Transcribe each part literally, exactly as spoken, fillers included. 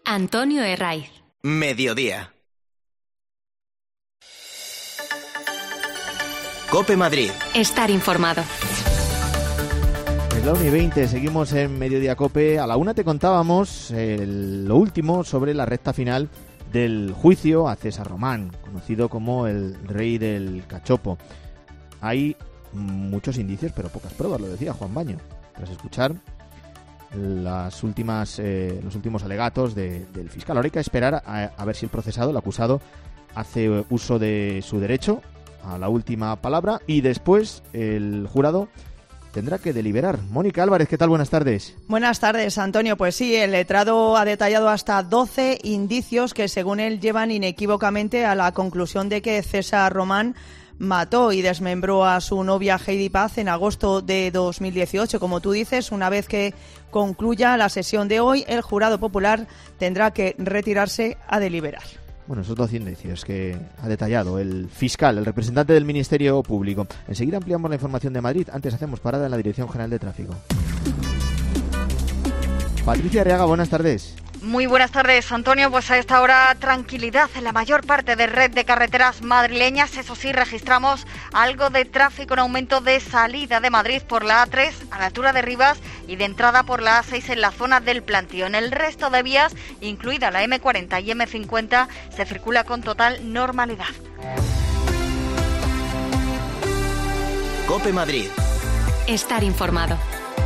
Antonio Herraiz. Mediodía. COPE Madrid. Estar informado. Es la una y veinte, seguimos en Mediodía COPE. A la una te contábamos el, lo último sobre la recta final del juicio a César Román, conocido como el rey del cachopo. Hay muchos indicios, pero pocas pruebas, lo decía Juan Baño, tras escuchar las últimas, eh, los últimos alegatos de, del fiscal. Ahora hay que esperar a, a ver si el procesado, el acusado, hace uso de su derecho a la última palabra y después el jurado tendrá que deliberar. Mónica Álvarez, ¿qué tal? Buenas tardes. Buenas tardes, Antonio. Pues sí, el letrado ha detallado hasta doce indicios que, según él, llevan inequívocamente a la conclusión de que César Román mató y desmembró a su novia Heidi Paz en agosto de dos mil dieciocho. Como tú dices, una vez que concluya la sesión de hoy, el jurado popular tendrá que retirarse a deliberar. Bueno, esos doce indicios que ha detallado el fiscal, el representante del Ministerio Público. Enseguida ampliamos la información de Madrid. Antes hacemos parada en la Dirección General de Tráfico. Patricia Arriaga, buenas tardes. Muy buenas tardes, Antonio. Pues a esta hora tranquilidad en la mayor parte de red de carreteras madrileñas. Eso sí, registramos algo de tráfico en aumento de salida de Madrid por la A tres a la altura de Rivas y de entrada por la A seis en la zona del Plantío. En el resto de vías, incluida la eme cuarenta y eme cincuenta, se circula con total normalidad. COPE Madrid. Estar informado.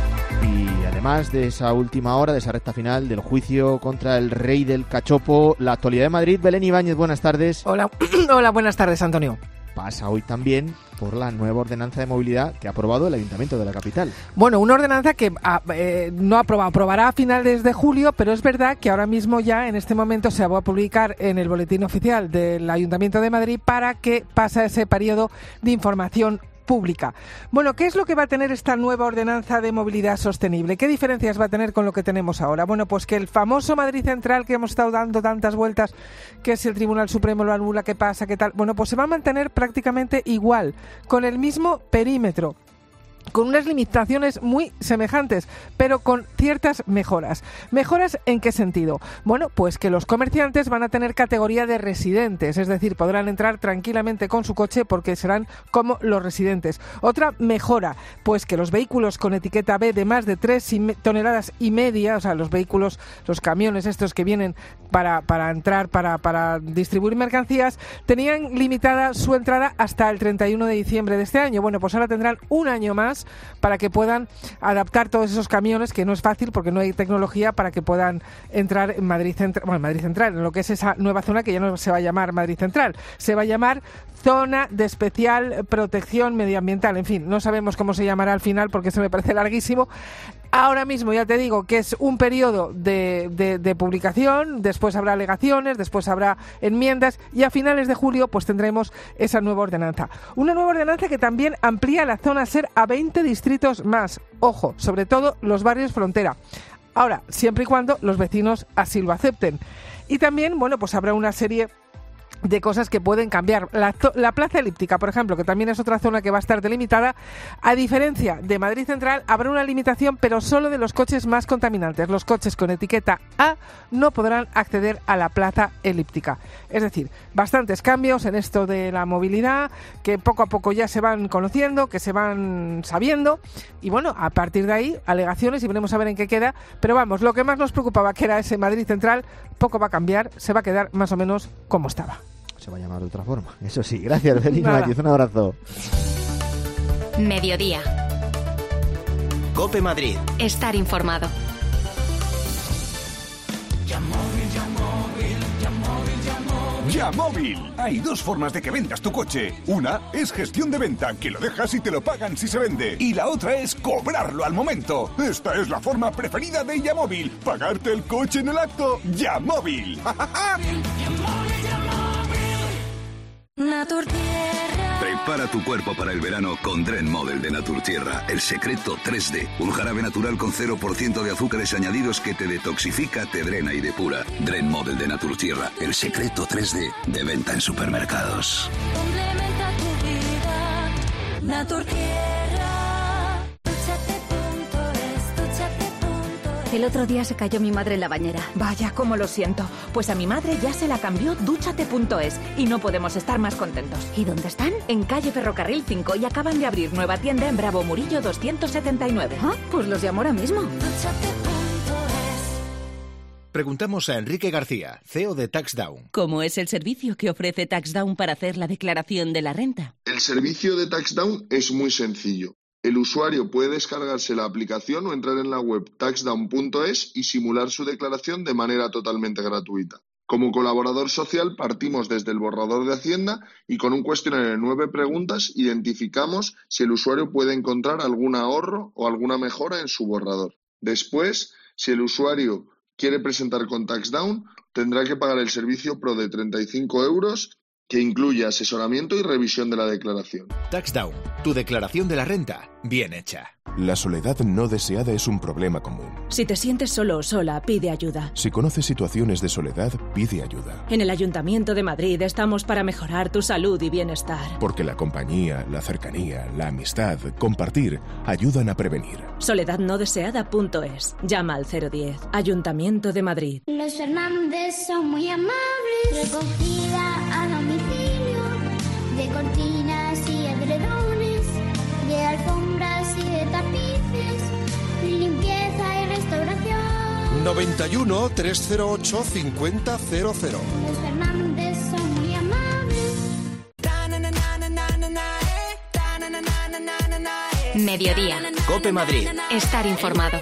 Y además de esa última hora, de esa recta final del juicio contra el rey del cachopo, la actualidad de Madrid. Belén Ibáñez, buenas tardes. Hola, hola, buenas tardes, Antonio. Pasa hoy también por la nueva ordenanza de movilidad que ha aprobado el Ayuntamiento de la capital. Bueno, una ordenanza que eh, no ha aprobado, aprobará a finales de julio, pero es verdad que ahora mismo ya en este momento se va a publicar en el boletín oficial del Ayuntamiento de Madrid para que pase ese periodo de información pública. Bueno, ¿qué es lo que va a tener esta nueva ordenanza de movilidad sostenible? ¿Qué diferencias va a tener con lo que tenemos ahora? Bueno, pues que el famoso Madrid Central que hemos estado dando tantas vueltas, que si el Tribunal Supremo lo anula, ¿qué pasa? ¿Qué tal? Bueno, pues se va a mantener prácticamente igual, con el mismo perímetro, con unas limitaciones muy semejantes, pero con ciertas mejoras. ¿Mejoras en qué sentido? Bueno, pues que los comerciantes van a tener categoría de residentes, es decir, podrán entrar tranquilamente con su coche porque serán como los residentes. Otra mejora, pues que los vehículos con etiqueta B de más de tres toneladas y media, o sea, los vehículos, los camiones estos que vienen para, para entrar, para, para distribuir mercancías, tenían limitada su entrada hasta el treinta y uno de diciembre de este año. Bueno, pues ahora tendrán un año más para que puedan adaptar todos esos camiones, que no es fácil porque no hay tecnología para que puedan entrar en Madrid Central, bueno, Madrid Central, en lo que es esa nueva zona que ya no se va a llamar Madrid Central, se va a llamar Zona de Especial Protección Medioambiental. En fin, no sabemos cómo se llamará al final porque se me parece larguísimo. Ahora mismo ya te digo que es un periodo de, de, de publicación, después habrá alegaciones, después habrá enmiendas y a finales de julio pues tendremos esa nueva ordenanza. Una nueva ordenanza que también amplía la zona SER a veinte distritos más. Ojo, sobre todo los barrios frontera. Ahora, siempre y cuando los vecinos así lo acepten. Y también, bueno, pues habrá una serie de cosas que pueden cambiar. La, la Plaza Elíptica, por ejemplo, que también es otra zona que va a estar delimitada, a diferencia de Madrid Central, habrá una limitación, pero solo de los coches más contaminantes. Los coches con etiqueta A no podrán acceder a la Plaza Elíptica. Es decir, bastantes cambios en esto de la movilidad, que poco a poco ya se van conociendo, que se van sabiendo, y bueno, a partir de ahí, alegaciones y veremos a ver en qué queda, pero vamos, lo que más nos preocupaba, que era ese Madrid Central, poco va a cambiar, se va a quedar más o menos como estaba. Se va a llamar de otra forma. Eso sí, gracias, Belén Ibáñez. Un abrazo. Mediodía. COPE Madrid. Estar informado. Yamóvil. Hay dos formas de que vendas tu coche. Una es gestión de venta, que lo dejas y te lo pagan si se vende. Y la otra es cobrarlo al momento. Esta es la forma preferida de Yamóvil. Pagarte el coche en el acto. Yamóvil. Naturtierra. Prepara tu cuerpo para el verano con Dren Model de Naturtierra. El secreto tres D. Un jarabe natural con cero por ciento de azúcares añadidos que te detoxifica, te drena y depura. Dren Model de Naturtierra. El secreto tres D. De venta en supermercados. Complementa tu vida. Naturtierra. Dúchate punto es, dúchate punto es. El otro día se cayó mi madre en la bañera. Vaya, cómo lo siento. Pues a mi madre ya se la cambió dúchate punto es y no podemos estar más contentos. ¿Y dónde están? En calle Ferrocarril cinco y acaban de abrir nueva tienda en Bravo Murillo doscientos setenta y nueve. Ah, pues los llamo ahora mismo. Preguntamos a Enrique García, C E O de TaxDown. ¿Cómo es el servicio que ofrece TaxDown para hacer la declaración de la renta? El servicio de TaxDown es muy sencillo. El usuario puede descargarse la aplicación o entrar en la web taxdown punto es y simular su declaración de manera totalmente gratuita. Como colaborador social partimos desde el borrador de Hacienda y con un cuestionario de nueve preguntas identificamos si el usuario puede encontrar algún ahorro o alguna mejora en su borrador. Después, si el usuario quiere presentar con TaxDown, tendrá que pagar el servicio Pro de treinta y cinco euros, que incluye asesoramiento y revisión de la declaración. TaxDown, tu declaración de la renta, bien hecha. La soledad no deseada es un problema común. Si te sientes solo o sola, pide ayuda. Si conoces situaciones de soledad, pide ayuda. En el Ayuntamiento de Madrid estamos para mejorar tu salud y bienestar. Porque la compañía, la cercanía, la amistad, compartir, ayudan a prevenir. soledad no deseada punto es. Llama al cero diez. Ayuntamiento de Madrid. Los Fernández son muy amables. Recogida a domicilio de cortinas y edredones, de alfombras y de tapices, limpieza y restauración. noventa y uno, trescientos ocho, cincuenta cero cero. Los Fernández son muy amables. Mediodía. COPE Madrid. Estar informado.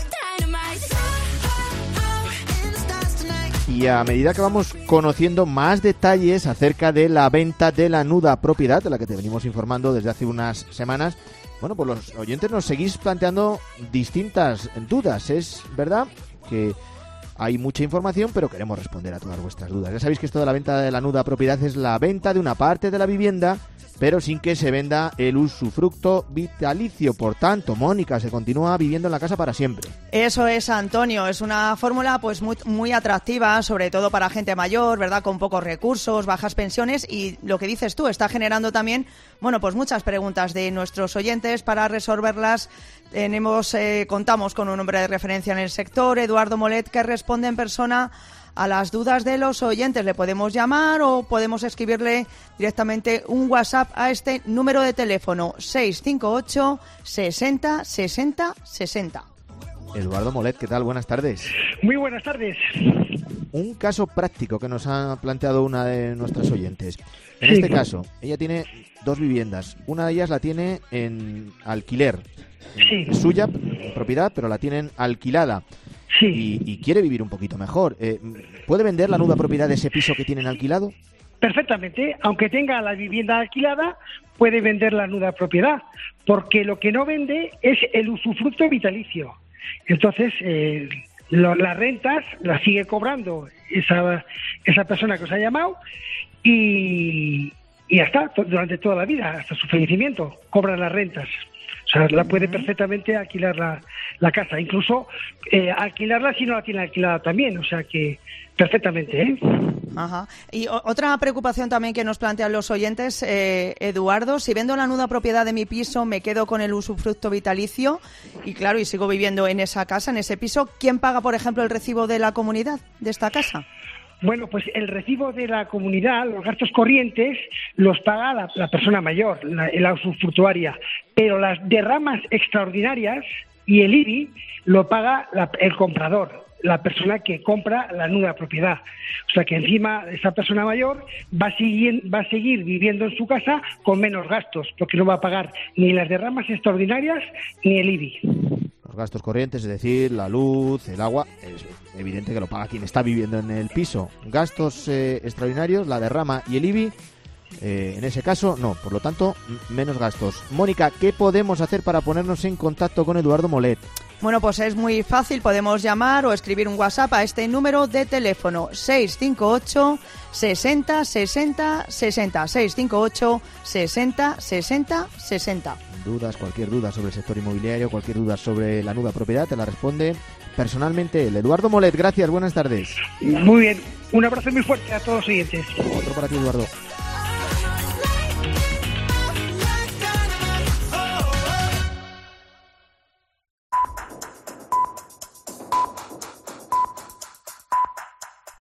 Y a medida que vamos conociendo más detalles acerca de la venta de la nuda propiedad, de la que te venimos informando desde hace unas semanas, bueno, pues los oyentes nos seguís planteando distintas dudas. Es verdad que hay mucha información, pero queremos responder a todas vuestras dudas. Ya sabéis que esto de la venta de la nuda propiedad es la venta de una parte de la vivienda, pero sin que se venda el usufructo vitalicio. Por tanto, Mónica se continúa viviendo en la casa para siempre. Eso es, Antonio. Es una fórmula pues muy, muy atractiva, sobre todo para gente mayor, ¿verdad? Con pocos recursos, bajas pensiones, y lo que dices tú, está generando también, bueno, pues muchas preguntas de nuestros oyentes. Para resolverlas tenemos, eh, contamos con un hombre de referencia en el sector, Eduardo Molet, que responde en persona a las dudas de los oyentes. Le podemos llamar o podemos escribirle directamente un WhatsApp a este número de teléfono seis cinco ocho, sesenta, sesenta, sesenta. Eduardo Molet, ¿qué tal? Buenas tardes. Muy buenas tardes. Un caso práctico que nos ha planteado una de nuestras oyentes. En sí. este caso, ella tiene dos viviendas. Una de ellas la tiene en alquiler. Sí. Es suya, en propiedad, pero la tienen alquilada. Sí. Y, y quiere vivir un poquito mejor. Eh, ¿Puede vender la nuda propiedad de ese piso que tienen alquilado? Perfectamente. Aunque tenga la vivienda alquilada, puede vender la nuda propiedad. Porque lo que no vende es el usufructo vitalicio. Entonces, eh, lo, las rentas las sigue cobrando esa, esa persona que os ha llamado y, y ya está, durante toda la vida, hasta su fallecimiento, cobra las rentas. O sea, la puede perfectamente alquilar la, la casa, incluso eh, alquilarla si no la tiene alquilada también, o sea que perfectamente, ¿eh? Ajá. Y o- otra preocupación también que nos plantean los oyentes, eh, Eduardo, si vendo la nuda propiedad de mi piso, me quedo con el usufructo vitalicio y claro, y sigo viviendo en esa casa, en ese piso, ¿quién paga, por ejemplo, el recibo de la comunidad de esta casa? Bueno, pues el recibo de la comunidad, los gastos corrientes, los paga la, la persona mayor, la, la usufructuaria, pero las derramas extraordinarias y el I B I lo paga la, el comprador, la persona que compra la nuda propiedad. O sea que encima esa persona mayor va a, seguir, va a seguir viviendo en su casa con menos gastos, porque no va a pagar ni las derramas extraordinarias ni el I B I. Los gastos corrientes, es decir, la luz, el agua, es evidente que lo paga quien está viviendo en el piso. Gastos eh, extraordinarios, la derrama y el I B I, eh, en ese caso no, por lo tanto, m- menos gastos. Mónica, ¿qué podemos hacer para ponernos en contacto con Eduardo Molet? Bueno, pues es muy fácil, podemos llamar o escribir un WhatsApp a este número de teléfono seis cinco ocho, sesenta, sesenta, sesenta, seis cinco ocho, sesenta, sesenta, sesenta. Dudas, cualquier duda sobre el sector inmobiliario, cualquier duda sobre la nuda propiedad, te la responde personalmente el Eduardo Molet. Gracias, buenas tardes. Muy bien, un abrazo muy fuerte a todos los oyentes. Otro para ti, Eduardo.